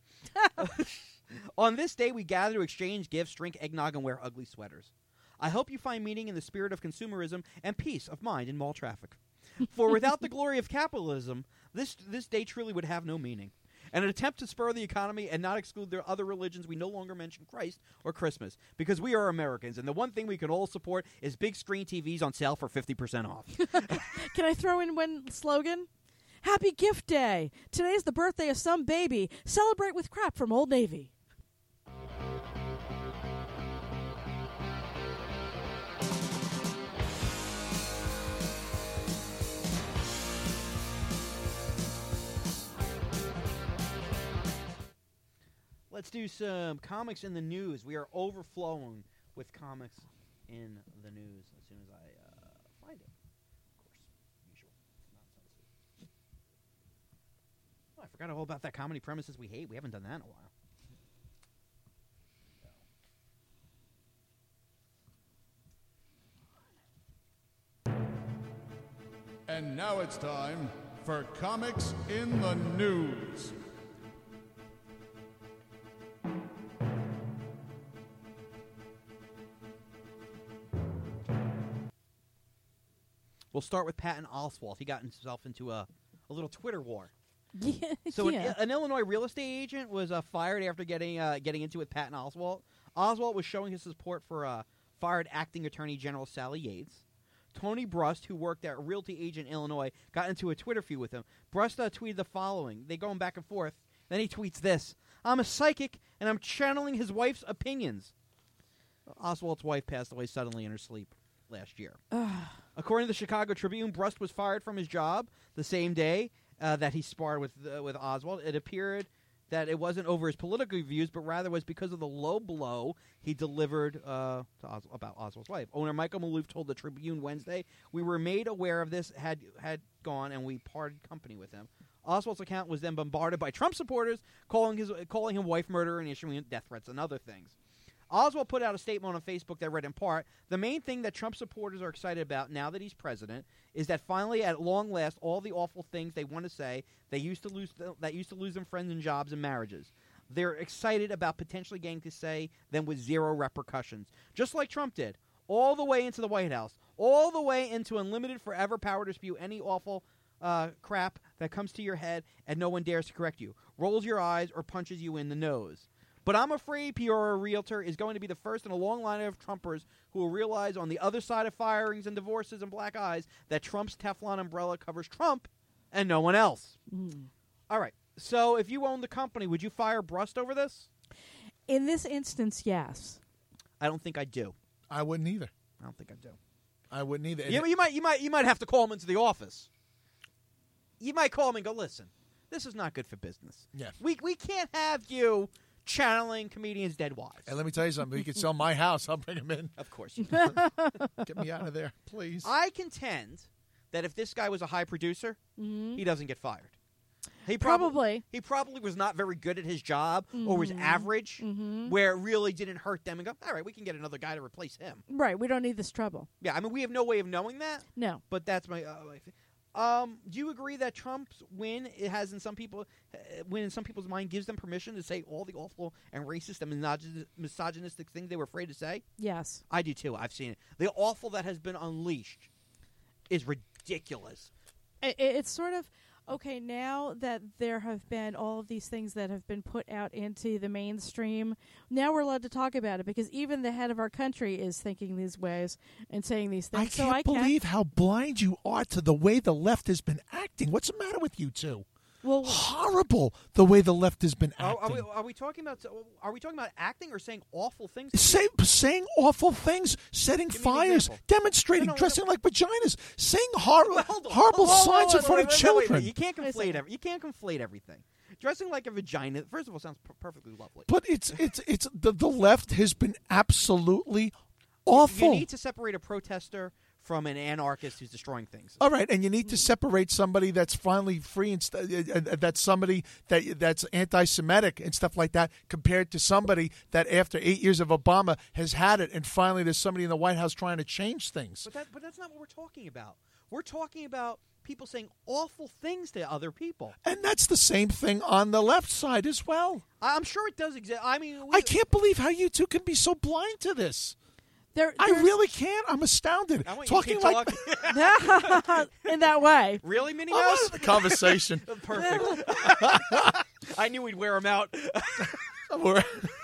On this day, we gather to exchange gifts, drink eggnog, and wear ugly sweaters. I hope you find meaning in the spirit of consumerism and peace of mind in mall traffic. For without the glory of capitalism, this this day truly would have no meaning. In an attempt to spur the economy and not exclude their other religions, we no longer mention Christ or Christmas, because we are Americans, and the one thing we can all support is big screen T Vs on sale for fifty percent off.
Can I throw in one slogan? Happy Gift Day! Today's the birthday of some baby. Celebrate with crap from Old Navy.
Let's do some comics in the news. We are overflowing with comics in the news as soon as I uh, find it. Of course, usual nonsense. Oh, I forgot all about that comedy premises we hate. We haven't done that in a while.
And now it's time for Comics in the News.
We'll start with Patton Oswalt. He got himself into a, a little Twitter war.
Yeah,
So
yeah.
an, an Illinois real estate agent was uh, fired after getting uh, getting into it with Patton Oswalt. Oswalt was showing his support for uh, fired acting Attorney General Sally Yates. Tony Brust, who worked at a realty agent in Illinois, got into a Twitter feud with him. Brust uh, tweeted the following. They going back and forth. Then he tweets this. I'm a psychic, and I'm channeling his wife's opinions. Oswalt's wife passed away suddenly in her sleep last year. According to the Chicago Tribune, Brust was fired from his job the same day uh, that he sparred with uh, with Oswalt. It appeared that it wasn't over his political views, but rather was because of the low blow he delivered uh, to Os- about Oswald's wife. Owner Michael Maloof told the Tribune Wednesday, "We were made aware of this, had had gone, and we parted company with him." Oswald's account was then bombarded by Trump supporters, calling his calling him wife murderer and issuing death threats and other things. Oswald put out a statement on Facebook that read in part, "The main thing that Trump supporters are excited about now that he's president is that finally, at long last, all the awful things they want to say they used to lose th- that used to lose them friends and jobs and marriages. They're excited about potentially getting to say them with zero repercussions, just like Trump did, all the way into the White House, all the way into unlimited forever power to spew any awful uh, crap that comes to your head and no one dares to correct you, rolls your eyes, or punches you in the nose. But I'm afraid Peoria Realtor is going to be the first in a long line of Trumpers who will realize on the other side of firings and divorces and black eyes that Trump's Teflon umbrella covers Trump and no one else." Mm. All right. So if you owned the company, would you fire Brust over this?
In this instance, yes.
I don't think I do.
I wouldn't either.
I don't think I do.
I wouldn't either.
You, you might, you might, you might have to call him into the office. You might call him and go, "Listen, this is not good for business.
Yeah.
We we can't have you channeling comedians' dead wives."
And let me tell you something. You could sell my house. I'll bring him in.
Of course. You
Get me out of there, please.
I contend that if this guy was a high producer,
Mm-hmm.
he doesn't get fired. He
Probably.
He probably was not very good at his job or was
Mm-hmm.
average,
Mm-hmm.
where it really didn't hurt them and go, all right, we can get another guy to replace him.
Right. We don't need this trouble.
Yeah, I mean, we have no way of knowing that,
No.
but that's my, uh, my thing. Um, do you agree that Trump's win it has in some people, uh, win in some people's mind gives them permission to say all the awful and racist and misogyn- misogynistic things they were afraid to say?
Yes.
I do too. I've seen it. The awful that has been unleashed is ridiculous.
It, it's sort of, okay, now that there have been all of these things that have been put out into the mainstream, now we're allowed to talk about it because even the head of our country is thinking these ways and saying these things.
I
so
can't
I
believe
can't,
how blind you are to the way the left has been acting. What's the matter with you two?
well,
Horrible the way the left has been
Are,
acting.
are, we, are we talking about are we talking about acting or saying awful things?
Say, saying awful things, setting
Give me an
fires,
example.
demonstrating,
No, no,
dressing
no.
like vaginas, saying hor-
Well, hold on.
horrible
Hold on,
signs
hold
in
on,
front
wait,
of
wait, wait, wait.
children.
You can't
Wait a
conflate.
second.
Every, you can't conflate everything. dressing like a vagina. First of all, sounds per- perfectly lovely.
But it's it's it's the the left has been absolutely awful.
You need to separate a protester from an anarchist who's destroying things.
All right, and you need to separate somebody that's finally free and st- uh, uh, that's somebody that that's anti-Semitic and stuff like that, compared to somebody that after eight years of Obama has had it, and finally there's somebody in the White House trying to change things.
But that, but that's not what we're talking about. We're talking about people saying awful things to other people.
And that's the same thing on the left side as well.
I'm sure it does exist. I mean, we,
I can't believe how you two can be so blind to this.
There,
I
there's-
really can't. I'm astounded.
I want
Talking
you to keep
like
talking.
in that way.
Really, Minnie
I
Mouse?
wanted the conversation.
Perfect. I knew we'd wear them out.
We're-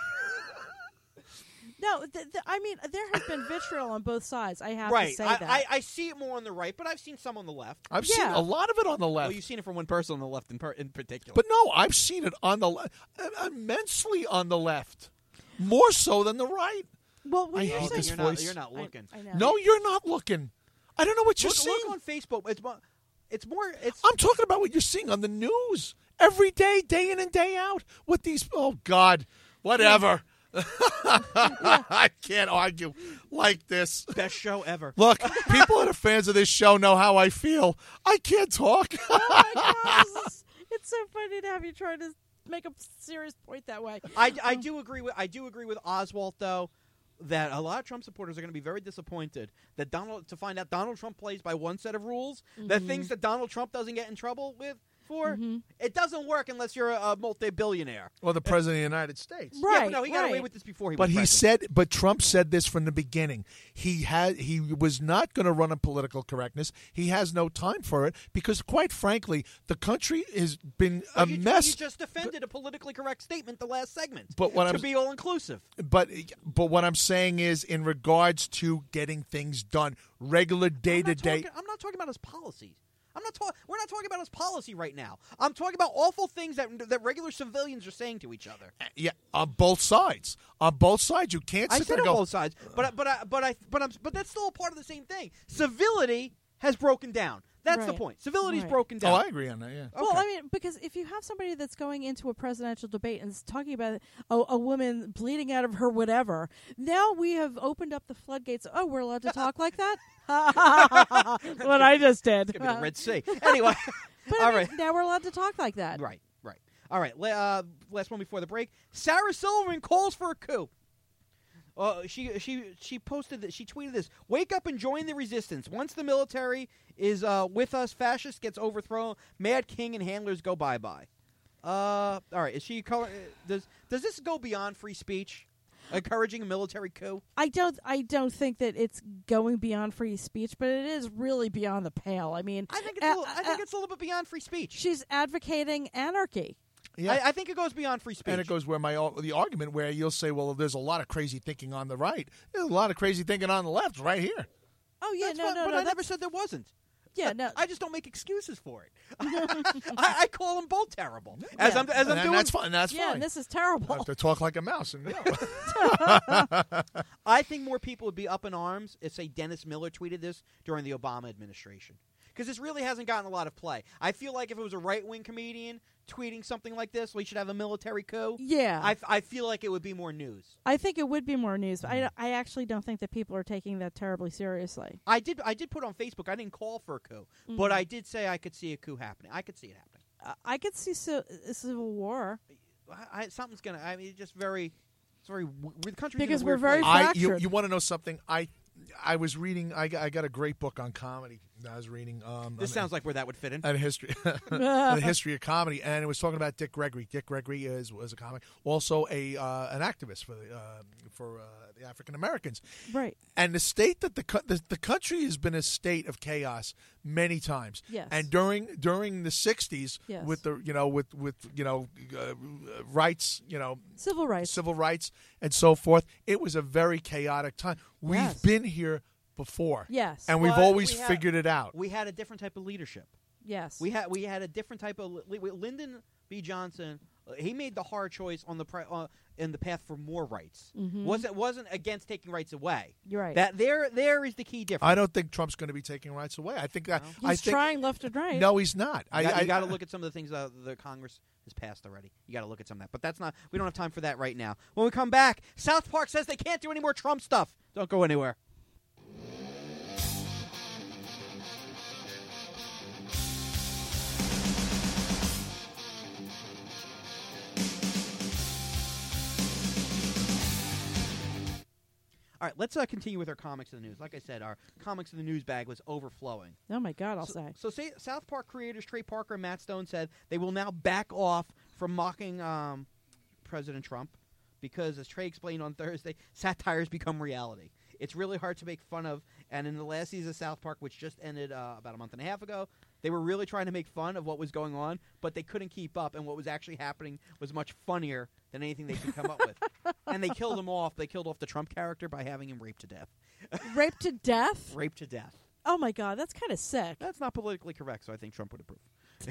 No, th- th- I mean there has been vitriol on both sides. I have
right.
to say
I,
that.
I, I see it more on the right, but I've seen some on the left.
I've seen
Yeah.
a lot of it on the left.
Well, you've seen it from one person on the left in, per- in particular.
But no, I've seen it on the le- immensely on the left, more so than the right.
well, when
I
you're
hate
saying-
this
you're
voice.
not, you're not
I-
looking.
I, know.
No, you're not looking. I don't know what you're
Look,
seeing.
look on Facebook. It's more. It's more. It's.
I'm talking about what you're seeing on the news every day, day in and day out. What these? Oh God, whatever. I can't argue like this.
best show ever.
Look, people that are fans of this show know how I feel. I can't talk.
Oh my gosh, this is- it's so funny to have you try to make a serious point that way.
I, I do agree with I do agree with Oswald though that a lot of Trump supporters are going to be very disappointed that Donald to find out Donald Trump plays by one set of rules. That things that Donald Trump doesn't get in trouble with for it doesn't work unless you're a, a multi-billionaire.
Well, the president of the United States.
Right,
Yeah, but no, he got
right.
away with this before he
But
was
he
president.
said, but Trump said this from the beginning. He had, he was not going to run on political correctness. He has no time for it because, quite frankly, the country has been a
But you,
mess.
You just defended a politically correct statement the last segment.
But what
to
I'm-
be all inclusive.
But but what I'm saying is, in regards to getting things done, regular day
I'm
to
not
day.
talking- I'm not talking about his policies. I'm not talking. We're not talking about his policy right now. I'm talking about awful things that that regular civilians are saying to each other.
Yeah, on both sides. On both sides, you can't
I
sit
said
there
on
and go.
both sides, but I- but I, but I but I'm but that's still a part of the same thing. Civility has broken down. That's the
Right.
point. Civility's
Right.
broken down.
Oh, I agree on that. Yeah.
Well,
Okay.
I mean, because if you have somebody that's going into a presidential debate and is talking about a, a woman bleeding out of her whatever, now we have opened up the floodgates. Oh, we're allowed to talk like that? What I just did.
It's gonna be the Red Sea. Anyway,
But
all
I mean,
right.
now we're allowed to talk like that.
Right, right. All right. la- Uh, last one before the break. Sarah Silverman calls for a coup. Uh, she she she posted that she tweeted this: "Wake up and join the resistance. Once the military is uh, with us, fascist gets overthrown. Mad King and handlers go bye bye." Uh, all right. Is she color, does does this go beyond free speech? Encouraging a military coup?
I don't. I don't think that it's going beyond free speech, but it is really beyond the pale. I mean,
I think it's
uh,
a little, I think
uh,
it's a little bit beyond free speech.
she's advocating anarchy.
Yeah.
I, I think it goes beyond free speech.
And it goes where my the argument where you'll say, well, there's a lot of crazy thinking on the right. There's a lot of crazy thinking on the left, right here.
Oh yeah,
That's
no,
fine,
no,
but
no.
I never
that's-
said there wasn't.
Yeah, no.
I just don't make excuses for it. I, I call them both terrible. As
Yeah.
I'm as I'm
and
doing.
that's fine. That's
yeah,
fine.
and this is
I
terrible.
have to talk like a mouse. And,
I think more people would be up in arms if, say, Dennis Miller tweeted this during the Obama administration. Because this really hasn't gotten a lot of play. I feel like if it was a right-wing comedian tweeting something like this, we should have a military coup.
Yeah.
I, I feel like it would be more news.
I think it would be more news. But I, I actually don't think that people are taking that terribly seriously.
I did I did put on Facebook, I didn't call for a coup, but I did say I could see a coup happening. I could see it happening.
Uh, I could see ci- a civil war.
I, I, something's going to, I mean, it's just very, it's very, w- the country's
Because
in a weird
we're very
place.
I, you
fractured.
you want to know something? I I was reading. I got, I got a great book on comedy. that I was reading. Um,
This
on-
sounds like where that would fit in.
on history, on the history of comedy, and it was talking about Dick Gregory. Dick Gregory is was a comic, also a uh, an activist for the uh, for uh, the African Americans.
Right.
And the state that the, co- the the country has been a state of chaos many times.
Yes.
And during during the sixties,
Yes.
with the you know with with you know uh, rights, you know
Civil rights.
civil rights and so forth, it was a very chaotic time. We've
Yes.
been here before.
Yes.
And we've
Well,
always
we had-
figured it out.
We had a different type of leadership.
Yes.
We had we had a different type of li- Lyndon B. Johnson He made the hard choice on the pri- uh, in the path for more rights.
Mhm.
wasn't wasn't against taking rights away.
You're right.
That there there is the key difference.
I don't think Trump's going to be taking rights away. I think that
He's
I think
trying left and right.
no, he's not.
You
I,
got,
I,
you got to look at some of the things uh, the Congress has passed already. You got to look at some of that. But that's not. We don't have time for that right now. When we come back, South Park says they can't do any more Trump stuff. Don't go anywhere. All right, let's uh, continue with our comics in the news. Like I said, our comics in the news bag was overflowing.
Oh my God, I'll
so,
say.
So say, South Park creators Trey Parker and Matt Stone said they will now back off from mocking um, President Trump because, as Trey explained on Thursday, satires become reality. It's really hard to make fun of, and in the last season of South Park, which just ended uh, about a month and a half ago, they were really trying to make fun of what was going on, but they couldn't keep up, and what was actually happening was much funnier than anything they could come up with. And they killed him off. They killed off the Trump character by having him raped to death.
Raped to death?
Raped to death.
Oh my God, that's kind of sick.
That's not politically correct, so I think Trump would approve.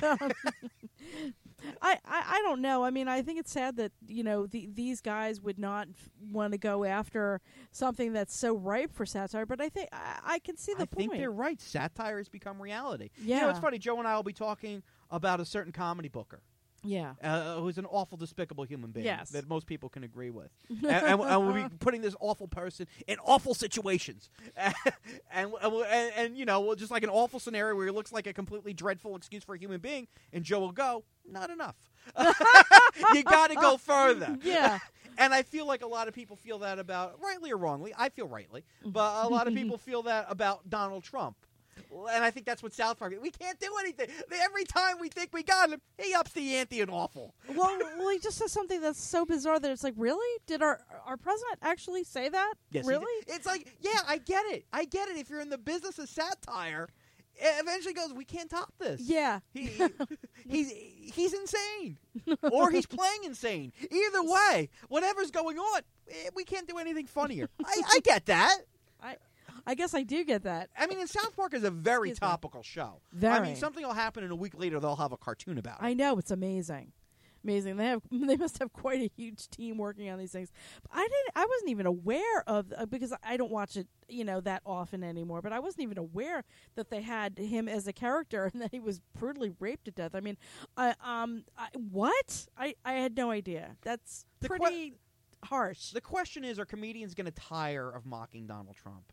I, I, I don't know. I mean, I think it's sad that, you know, the, these guys would not f- want to go after something that's so ripe for satire, but I think I, I can see the
I
point.
think they're right. Satire has become reality.
Yeah.
You know, it's funny. Joe and I will be talking about a certain comedy booker
Yeah.
uh, who's an awful, despicable human being
Yes.
that most people can agree with. and, and, and we'll be putting this awful person in awful situations. and, and, and, and, you know, well, just like an awful scenario where he looks like a completely dreadful excuse for a human being, and Joe will go, not enough. You got to go further.
Yeah.
And I feel like a lot of people feel that about, rightly or wrongly, I feel rightly, but a lot of people feel that about Donald Trump. And I think that's what South Park is. We can't do anything. Every time we think we got him, he ups the ante and awful.
well, well, he just says something that's so bizarre that it's like, really? Did our our president actually say that?
Yes, he
really?
did. It's like, yeah, I get it. I get it. If you're in the business of satire, it eventually goes, we can't top this.
Yeah.
He, he's he's insane. Or he's playing insane. Either way, whatever's going on, eh, we can't do anything funnier. I, I get that.
I I guess I do get that.
I mean, and South Park is a very
Excuse me.
topical show. I
Very.
mean, something will happen and a week later they'll have a cartoon about it.
I know, it's amazing. Amazing. They have they must have quite a huge team working on these things. I didn't I wasn't even aware of uh, because I don't watch it, you know, that often anymore, but I wasn't even aware that they had him as a character and that he was brutally raped to death. I mean, I um I, what? I I had no idea. That's
The que-
pretty harsh.
The question is, are comedians going to tire of mocking Donald Trump?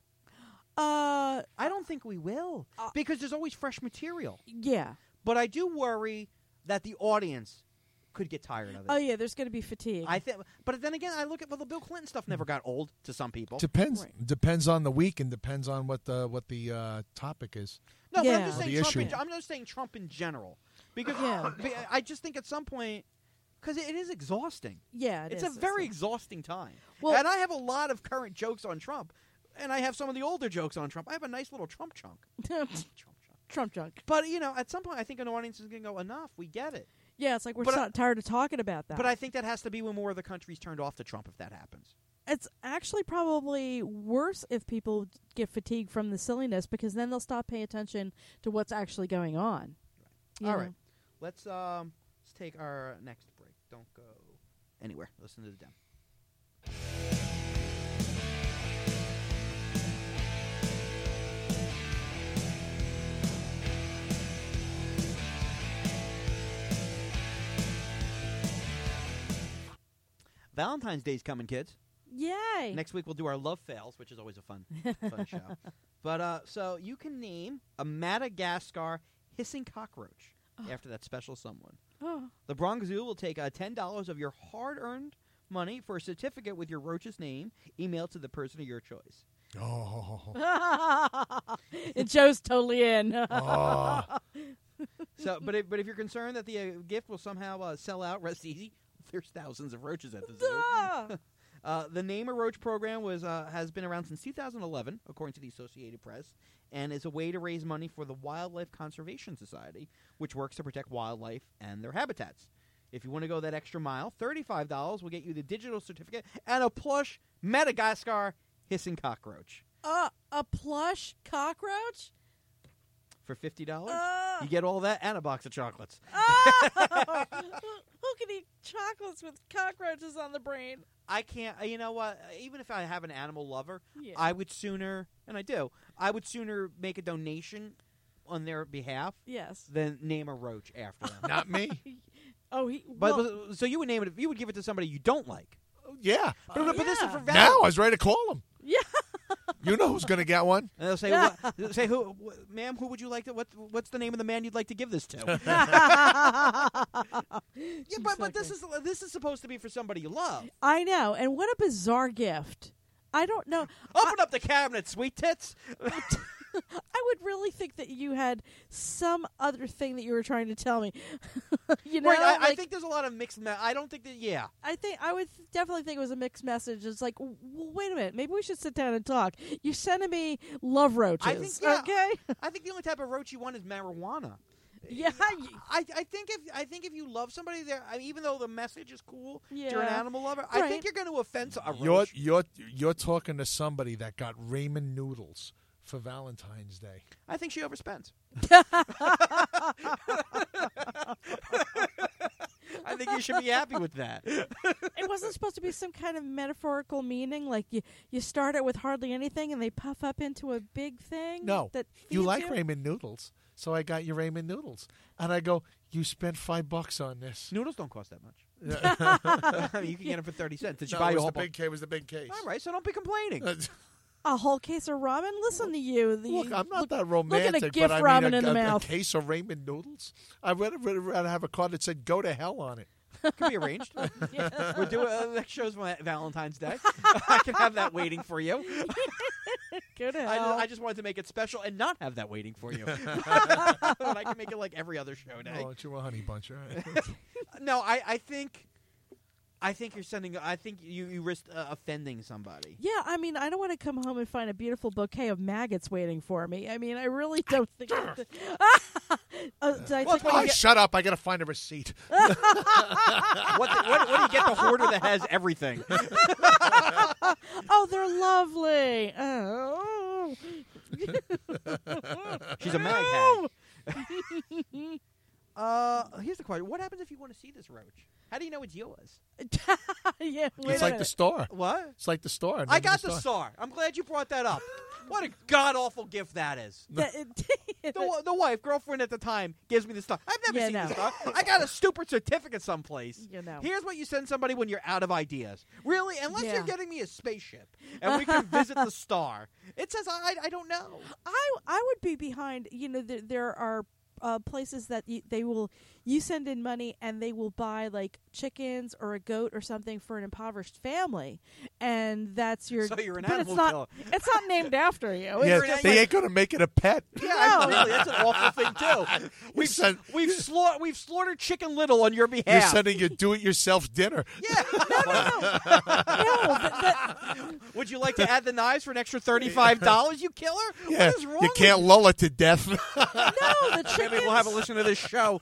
Uh
I don't think we will,
Uh,
because there's always fresh material.
yeah.
But I do worry that the audience could get tired of it.
Oh yeah, there's going to be fatigue.
I think, but then again, I look at well, the Bill Clinton stuff never got old to some people.
depends
Right.
depends on the week and depends on what the what the uh, topic is.
No, but
Yeah.
I'm just
Or
saying
the
Trump. In,
issue.
I'm just saying Trump in general, because
Yeah.
be- I just think at some point, because it is exhausting.
yeah, it
It's
is.
a very exhausting time.
Well-
and I have a lot of current jokes on Trump, and I have some of the older jokes on Trump. I have a nice little Trump chunk. Trump chunk.
Trump junk.
But you know, at some point, I think an audience is going to go, enough. We get it.
Yeah, it's like we're
But I-
so tired of talking about that.
But I think that has to be when more of the country's turned off to Trump. If that happens.
It's actually probably worse if people get fatigued from the silliness because then they'll stop paying attention to what's actually going on. You
All
know?
right, let's um, let's take our next break. Don't go anywhere. Listen to the dem. Valentine's Day's coming, kids.
Yay!
Next week we'll do our love fails, which is always a fun, fun show. But uh, so you can name a Madagascar hissing cockroach after that special someone.
Oh.
The Bronx Zoo will take uh, ten dollars of your hard-earned money for a certificate with your roach's name, emailed to the person of your choice.
Oh,
And Joe's totally in.
oh.
So, but if, but if you're concerned that the uh, gift will somehow uh, sell out, rest easy. There's thousands of roaches at the zoo.
Ah!
Uh, the Name a Roach program was uh, has been around since two thousand eleven, according to the Associated Press, and is a way to raise money for the Wildlife Conservation Society, which works to protect wildlife and their habitats. If you want to go that extra mile, thirty-five dollars will get you the digital certificate and a plush Madagascar hissing cockroach.
Uh, a plush cockroach?
for fifty dollars.
Ah.
You get all that and a box of chocolates.
Oh! Who can eat chocolates with cockroaches on the brain?
I can't. You know what? Even if I have an animal lover,
Yeah.
I would sooner, and I do, I would sooner make a donation on their behalf
Yes.
than name a roach after them.
Not me.
Oh, he.
But,
well,
but so you would name it. You would give it to somebody you don't like.
Yeah.
But, but this is
yeah.
for
Now
Valentine's.
I was ready to call him.
yeah.
You know who's going to get one?
And they'll say, what, they'll say, who, wh- ma'am, who would you like to? What, what's the name of the man you'd like to give this to? Yeah, but, but this is this is supposed to be for somebody you love.
I know. And what a bizarre gift. I don't know.
Open up the cabinet, sweet tits.
I would really think that you had some other thing that you were trying to tell me. you know,
right, I, I
like,
think there's a lot of mixed. Me- I don't think that. Yeah,
I think I would definitely think it was a mixed message. It's like, w- w- wait a minute, maybe we should sit down and talk. You're sending me love roaches,
I think, yeah.
okay?
I think the only type of roach you want is marijuana.
yeah, y-
I, I think if I think if you love somebody, there, I, even though the message is cool, you're an
Yeah.
animal lover. I
Right.
think you're going to offend a roach.
You're you're you're talking to somebody that got ramen noodles for Valentine's Day.
I think she overspent. I think you should be happy with that.
it wasn't supposed to be some kind of metaphorical meaning. Like you, you start it with hardly anything, and they puff up into a big thing.
No,
that
you
feeds
like ramen noodles, so I got you ramen noodles, and I go, you spent five bucks on this.
Noodles don't cost that much.
Yeah.
I mean, you can get them for thirty cents. Did you
No,
buy
it
a
was
whole
the big case. It was the big case.
All right, so don't be complaining.
A whole case of ramen. Listen to you. The,
Look, I'm not
look-
that romantic,
Look at a gift
but I
ramen
mean, a,
in the
a,
mouth.
a case of ramen noodles. I'd rather, rather, rather have a card that said "Go to hell" on it.
Can be arranged. We're doing uh, next show's my Valentine's Day. I can have that waiting for you.
Go to
I,
hell.
I just wanted to make it special and not have that waiting for you. But I can make it like every other show day.
Oh, aren't you a honey bunch, all right?
No, I, I think, I think you're sending. I think you you risk uh, offending somebody.
Yeah, I mean, I don't want to come home and find a beautiful bouquet of maggots waiting for me. I mean, I really don't think. that the- uh, did I
Well,
take
it's
Oh,
my-
shut up! I got to find a receipt.
What, the, what, what do you get the hoarder that has everything?
oh, they're lovely. Oh.
She's a mag hag. Uh, here's the question: what happens if you want to see this roach? How do you know it's yours?
yeah, wait
It's
a
like the
minute.
store.
What?
It's like the store.
I got the star. I'm glad you brought that up. What a god awful gift that is.
That-
The, wa- the wife, girlfriend at the time, gives me the star. I've never
Yeah,
seen
no.
the star. I got a stupid certificate someplace.
You know.
Here's what you send somebody when you're out of ideas. Really? Unless
Yeah.
you're getting me a spaceship and we can visit the star. It says I, I don't know.
I I would be behind. You know, there, there are uh, places that you, they will you send in money and they will buy like chickens or a goat or something for an impoverished family, and that's your.
So you're an
but
animal
it's not,
killer.
It's not named after you.
Yeah,
It's just
they
like,
ain't gonna make it a pet.
Yeah, I- really, that's an awful thing too. We've
send-
we've sla- we've slaughtered Chicken Little on your
You're
behalf.
sending your do-it-yourself dinner.
Yeah.
no, that, that,
Would you like to add the knives for an extra thirty-five dollars, you killer?
Yeah,
What is wrong
you
with
can't lull it to death.
no, the chickens.
Maybe we'll have a listen to this show.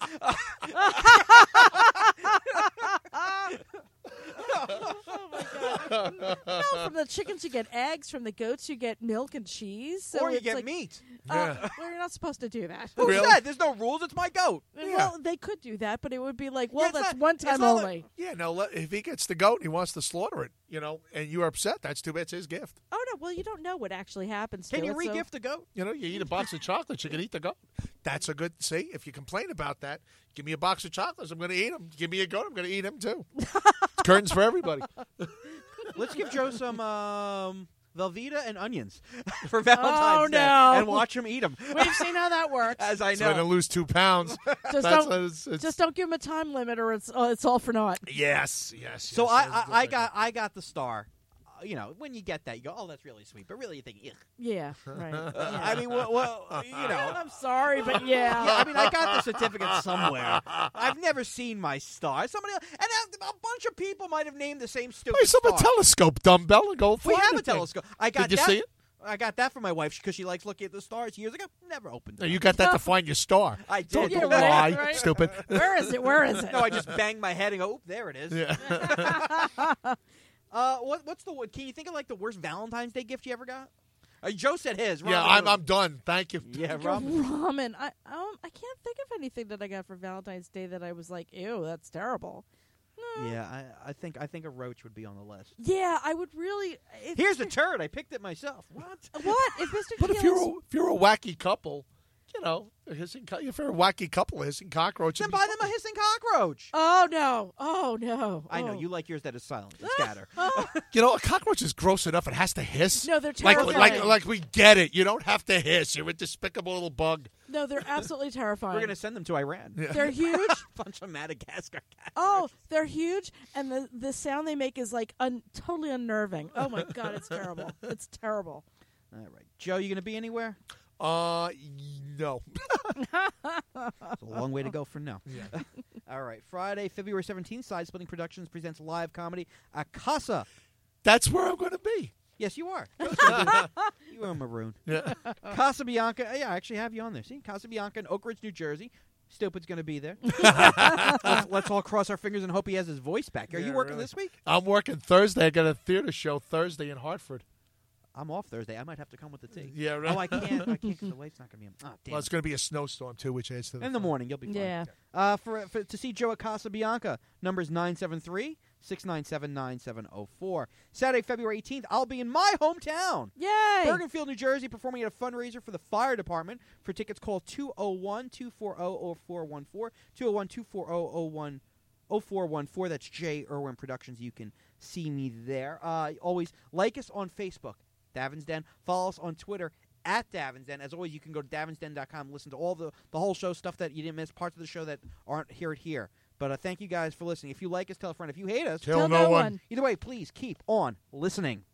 Oh my god! No, from the chickens you get eggs. From the goats you get milk and cheese. So
or you
it's
get
like,
meat.
Uh,
Yeah.
well, you're not supposed to do that.
Who
Really?
said? There's no rules. It's my goat.
Well, they could do that, but it would be like, well,
Yeah, it's
that's
not-
one
it's
time
not like-
only.
Yeah, no. let- If he gets the goat, and he wants to slaughter it, you know, and you're upset. That's too bad. It's his gift.
Oh no! Well, you don't know what actually happens.
Can
to
you
it, so-
re-gift a goat?
You know, you eat a box of chocolates, you can eat the goat. That's a good. See, if you complain about that, give me a box of chocolates. I'm going to eat them. Give me a goat. I'm going to eat him too. It's curtains for everybody.
Let's give Joe some um, Velveeta and onions for Valentine's
Oh,
Day
no.
and watch him eat them.
We've seen how that works.
As I
So I'm going
know.
to lose two pounds.
Just
That's
don't,
what it's, it's,
just don't give him a time limit, or it's uh, it's all for naught.
yes, yes.
So
yes,
I,
that's
I,
good
I
thinking.
got I got the star. Uh, you know, when you get that, you go, oh, that's really sweet. But really, you think, ugh.
Yeah, right. Yeah.
I mean, well, well, you know.
I'm sorry, but yeah.
Yeah, I mean, I got the certificate somewhere. I've never seen my star. Somebody else, and a, a bunch of people might have named the same stupid
Hey, some
star.
a telescope dumbbell and go
we
find
have
the
a
thing.
telescope. I got
Did you
that.
see it?
I got that for my wife because she likes looking at the stars years ago. Never opened it.
No, you got that to find your star.
I did.
Don't,
Yeah,
don't
right,
lie,
right.
stupid.
Where is it? Where is it?
No, I just banged my head and go, oop, there it is.
Yeah.
Uh, what, what's the? Can you think of like the worst Valentine's Day gift you ever got? Uh, Joe said his.
Yeah,
Ramen
I'm
noodles.
I'm done. Thank you.
Yeah,
Your
ramen.
ramen. I um, I can't think of anything that I got for Valentine's Day that I was like, ew, that's terrible. No.
Yeah, I, I think I think a roach would be on the list.
Yeah, I would really. If
Here's the
Mister
turd. I picked it myself. What?
What if Mister
But if
Keeling's-
you're a, if you're a wacky couple, you know, a hissing co- if you're a wacky couple, a hissing cockroach.
Then
would be
buy them a
fun.
hissing cockroach.
Oh no! Oh no!
I know
Oh.
you like yours that is silent and scatter.
You know, a cockroach is gross enough; it has to hiss.
No, they're
like
terrifying.
like like we get it. You don't have to hiss. You're a despicable little bug.
No, they're absolutely terrifying.
We're gonna send them to Iran.
They're huge.
Bunch of Madagascar cats.
Oh, they're huge, and the the sound they make is like un, totally unnerving. Oh my god, it's terrible. It's terrible.
All right, Joe, you gonna be anywhere?
Uh, y- no.
It's a long way to go for no.
Yeah.
All right, Friday, February seventeenth, Side Splitting Productions presents live comedy Akasa.
That's where I'm going to be.
Yes, you are. You are maroon.
Yeah.
Casabianca. Yeah, I actually have you on there. See, Casabianca in Oak Ridge, New Jersey. Stupid's going to be there. let's, let's all cross our fingers and hope he has his voice back. Are
Yeah,
you working
really.
this week?
I'm working Thursday. I got a theater show Thursday in Hartford.
I'm off Thursday. I might have to come with the tea.
Yeah, right.
Oh, I can't. I can't because the wife's not going to be in. Oh, damn.
Well, it's going to be a snowstorm too, which adds to the
in the
fun.
morning, you'll be fine.
Yeah.
Uh, for, for to see Joe at Casabianca, numbers nine seven three, six nine seven, nine seven zero four. Saturday, February eighteenth, I'll be in my hometown.
Yay!
Bergenfield, New Jersey, performing at a fundraiser for the fire department. For tickets, call two oh one, two four oh, oh four one four, two oh one, two four oh, oh one oh four one four. That's J. Irwin Productions. You can see me there. Uh, always like us on Facebook, Davin's Den. Follow us on Twitter, at Davin's Den. As always, you can go to davins den dot com and listen to all the, the whole show, stuff that you didn't miss, parts of the show that aren't here here. But uh, thank you guys for listening. If you like us, tell a friend. If you hate us,
Tell
Tell
no
no
one.
one.
either way, please keep on listening.